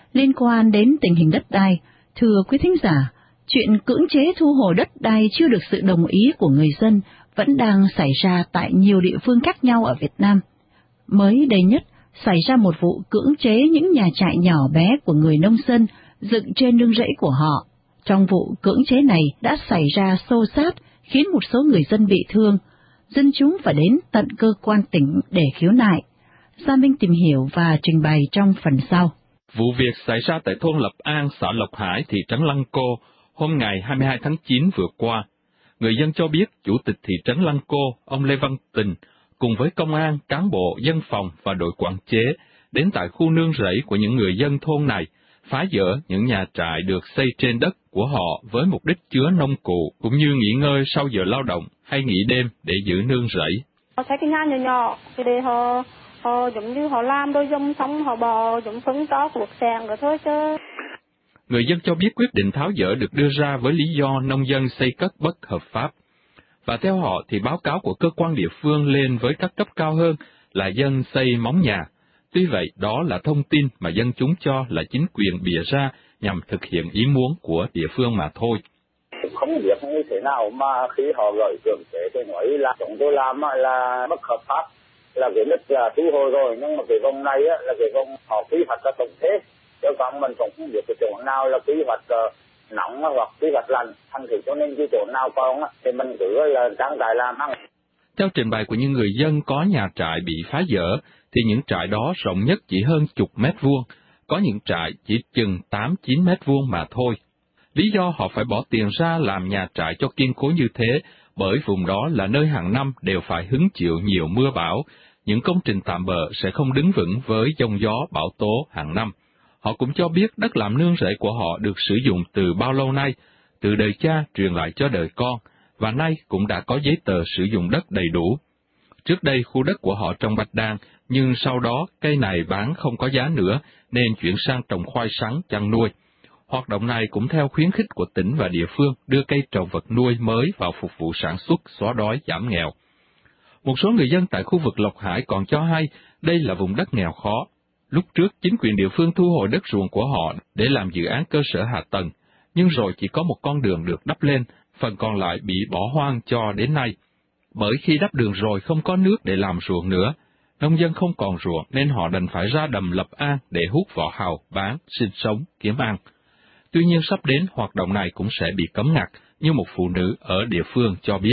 Liên quan đến tình hình đất đai, thưa quý thính giả, chuyện cưỡng chế thu hồi đất đai chưa được sự đồng ý của người dân vẫn đang xảy ra tại nhiều địa phương khác nhau ở Việt Nam. Mới đây nhất, xảy ra một vụ cưỡng chế những nhà trại nhỏ bé của người nông dân dựng trên nương rẫy của họ. Trong vụ cưỡng chế này đã xảy ra xô xát, khiến một số người dân bị thương. Dân chúng phải đến tận cơ quan tỉnh để khiếu nại. Gia Minh tìm hiểu và trình bày trong phần sau. Vụ việc xảy ra tại thôn Lập An, xã Lộc Hải, thị trấn Lăng Cô, hôm ngày 22 tháng 9 vừa qua. Người dân cho biết chủ tịch thị trấn Lăng Cô, ông Lê Văn Tình, cùng với công an, cán bộ, dân phòng và đội quản chế đến tại khu nương rẫy của những người dân thôn này, phá dỡ những nhà trại được xây trên đất của họ với mục đích chứa nông cụ cũng như nghỉ ngơi sau giờ lao động hay nghỉ đêm để giữ nương rẫy. Họ xây cái nhà nhỏ nhỏ thì để họ giống như họ làm đôi dông xong họ bò giống phấn to cuộc sàng rồi thôi chứ. Người dân cho biết quyết định tháo dỡ được đưa ra với lý do nông dân xây cất bất hợp pháp. Và theo họ thì báo cáo của cơ quan địa phương lên với các cấp cao hơn là dân xây móng nhà. Tuy vậy, đó là thông tin mà dân chúng cho là chính quyền bịa ra nhằm thực hiện ý muốn của địa phương mà thôi. Không biết như thế nào mà khi họ gửi cưỡng chế thì nói là chúng tôi làm là bất hợp pháp, là cái đất là thu hồi rồi, nhưng mà cái vùng này là cái vùng họ quy hoạch là tổng thế, chứ còn mình cũng không biết cái chỗ nào là quy hoạch nóng hoặc quy hoạch lạnh, thành thử cho nên cái chỗ nào còn thì mình cứ là trang trại làm ăn. Theo trình bày của những người dân có nhà trại bị phá dỡ, thì những trại đó rộng nhất chỉ hơn chục mét vuông, có những trại chỉ chừng 8-9 mét vuông mà thôi. Lý do họ phải bỏ tiền ra làm nhà trại cho kiên cố như thế, bởi vùng đó là nơi hàng năm đều phải hứng chịu nhiều mưa bão, những công trình tạm bợ sẽ không đứng vững với giông gió bão tố hàng năm. Họ cũng cho biết đất làm nương rẫy của họ được sử dụng từ bao lâu nay, từ đời cha truyền lại cho đời con, và nay cũng đã có giấy tờ sử dụng đất đầy đủ. Trước đây khu đất của họ trồng bạch đàn, nhưng sau đó cây này bán không có giá nữa, nên chuyển sang trồng khoai sắn chăn nuôi. Hoạt động này cũng theo khuyến khích của tỉnh và địa phương đưa cây trồng vật nuôi mới vào phục vụ sản xuất, xóa đói, giảm nghèo. Một số người dân tại khu vực Lộc Hải còn cho hay đây là vùng đất nghèo khó. Lúc trước, chính quyền địa phương thu hồi đất ruộng của họ để làm dự án cơ sở hạ tầng, nhưng rồi chỉ có một con đường được đắp lên, phần còn lại bị bỏ hoang cho đến nay. Bởi khi đắp đường rồi không có nước để làm ruộng nữa, nông dân không còn ruộng nên họ đành phải ra đầm Lập An để hút vỏ hào, bán, sinh sống, kiếm ăn. Tuy nhiên sắp đến hoạt động này cũng sẽ bị cấm ngặt, như một phụ nữ ở địa phương cho biết.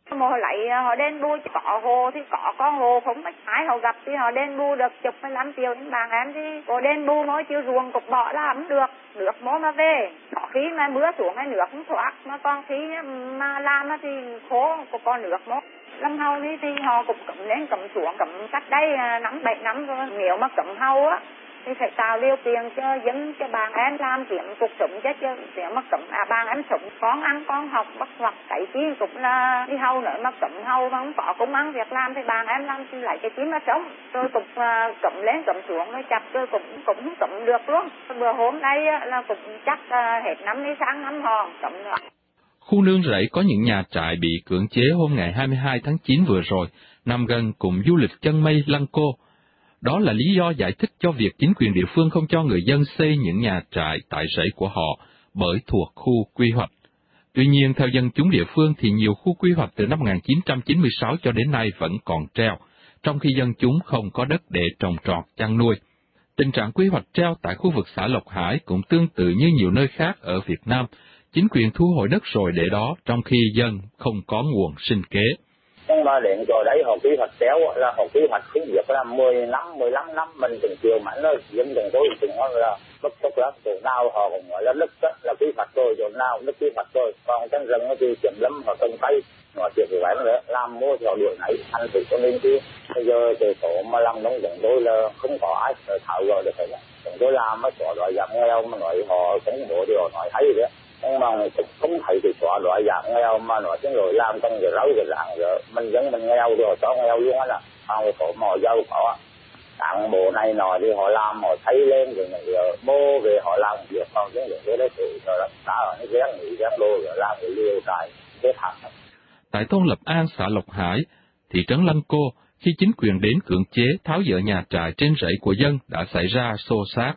Họ đền bù có hồ thì có con hồ không bách hái họ gặp thì họ đền bù được chục 15 triệu đến bằng em thì có đền bù nói chiều ruộng cục bỏ làm được nước mó mà về, có khi mà mưa xuống cái nước không thoát, mà còn khi mà làm thì khô có con nước mó. Lâm hầu thì họ cũng cấm lên cấm xuống cấm cách đây 5-7 năm rồi, nếu mà cấm hầu á thì phải tạo điều kiện cho dân cho bạn em làm kiếm cuộc sống chứ nếu mà cấm bạn em sống con ăn con học bắt hoặc cái chi cũng là đi hầu nữa mà cấm hầu mà không có công ăn việc làm thì bạn em làm thì lại cái chi mà sống rồi cũng cấm lên cấm xuống rồi chặt rồi cũng không cấm được luôn. Bữa hôm nay là cũng chắc hết năm đi sang năm hòn cấm nữa. Khu nương rẫy có những nhà trại bị cưỡng chế hôm ngày 22 tháng 9 vừa rồi, nằm gần cụm du lịch Chân Mây Lăng Cô. Đó là lý do giải thích cho việc chính quyền địa phương không cho người dân xây những nhà trại tại rẫy của họ, bởi thuộc khu quy hoạch. Tuy nhiên, theo dân chúng địa phương thì nhiều khu quy hoạch từ năm 1996 cho đến nay vẫn còn treo, trong khi dân chúng không có đất để trồng trọt chăn nuôi. Tình trạng quy hoạch treo tại khu vực xã Lộc Hải cũng tương tự như nhiều nơi khác ở Việt Nam. Chính quyền thu hồi đất rồi để đó, trong khi dân không có nguồn sinh kế. Nhưng mà đến chỗ đấy họ quy hoạch treo là họ quy hoạch không biết là 10 năm, 15 năm mình từng chiều mạnh rồi, dân từng tôi từng là bất xúc lắm, chỗ nào họ cũng nói là đất là quy hoạch rồi, chỗ nào đất quy hoạch rồi, còn trong rừng thì kiểm lâm họ trồng cây, họ chuyện cái bán nữa, làm mua thì họ điều này, ăn tự cho nên chứ bây giờ từ số mà làm nông dân tôi là không có ai thảo gỡ được hết. Chúng tôi làm mới xóa đói giảm nghèo mà nói họ không bộ điều nói thấy đấy. Nhưng mà cũng không thấy thì xóa đói giảm nghèo mà nói tiếng rồi làm trong cái rau cái làng rồi mình dân mình nghèo rồi cho nghèo luôn á, là không có mò dâu có tặng bộ này nọ thì họ làm họ thấy lên rồi mô về họ làm việc, còn cái người đấy tự cho nó đã ở nó ghét nghỉ ghét đô rồi làm cái liều trại cái thằng. Tại thôn Lập An, xã Lộc Hải, thị trấn Lăng Cô, khi chính quyền đến cưỡng chế tháo dỡ nhà trại trên rẫy của dân đã xảy ra xô xát.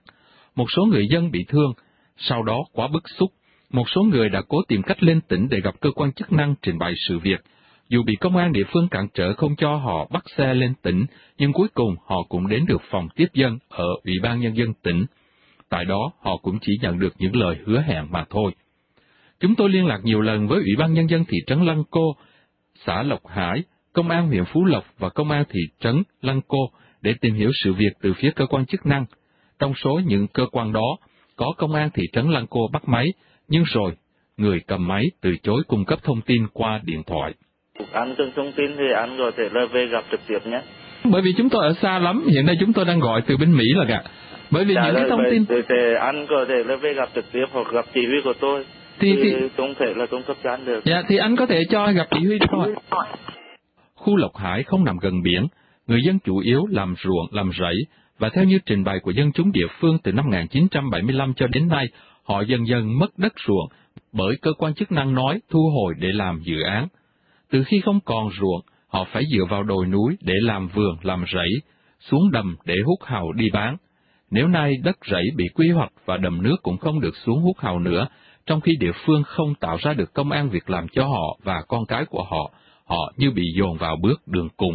một số người dân bị thương. Sau đó quá bức xúc, một số người đã cố tìm cách lên tỉnh để gặp cơ quan chức năng trình bày sự việc. Dù bị công an địa phương cản trở không cho họ bắt xe lên tỉnh, nhưng cuối cùng họ cũng đến được phòng tiếp dân ở Ủy ban Nhân dân tỉnh. Tại đó, họ cũng chỉ nhận được những lời hứa hẹn mà thôi. Chúng tôi liên lạc nhiều lần với Ủy ban Nhân dân thị trấn Lăng Cô, xã Lộc Hải, Công an huyện Phú Lộc và Công an thị trấn Lăng Cô để tìm hiểu sự việc từ phía cơ quan chức năng. Trong số những cơ quan đó, có Công an thị trấn Lăng Cô bắt máy, nhưng rồi, người cầm máy từ chối cung cấp thông tin qua điện thoại. Anh cần thông tin thì anh có thể là về gặp trực tiếp nhé. Bởi vì chúng tôi ở xa lắm, hiện nay chúng tôi đang gọi từ bên Mỹ là ạ. Bởi vì những cái thông tin... Thì anh có thể là về gặp trực tiếp hoặc gặp chỉ huy của tôi. Thì không thể là cung cấp cho anh được. Dạ, thì anh có thể cho gặp chỉ huy thôi. Khu Lộc Hải không nằm gần biển, người dân chủ yếu làm ruộng, làm rẫy, và theo như trình bày của dân chúng địa phương từ năm 1975 cho đến nay, họ dần dần mất đất ruộng, bởi cơ quan chức năng nói thu hồi để làm dự án. Từ khi không còn ruộng, họ phải dựa vào đồi núi để làm vườn, làm rẫy, xuống đầm để hút hàu đi bán. Nếu nay đất rẫy bị quy hoạch và đầm nước cũng không được xuống hút hàu nữa, trong khi địa phương không tạo ra được công ăn việc làm cho họ và con cái của họ, họ như bị dồn vào bước đường cùng.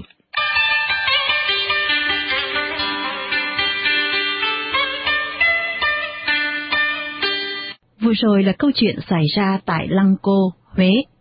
Vừa rồi là câu chuyện xảy ra tại Lăng Cô, Huế.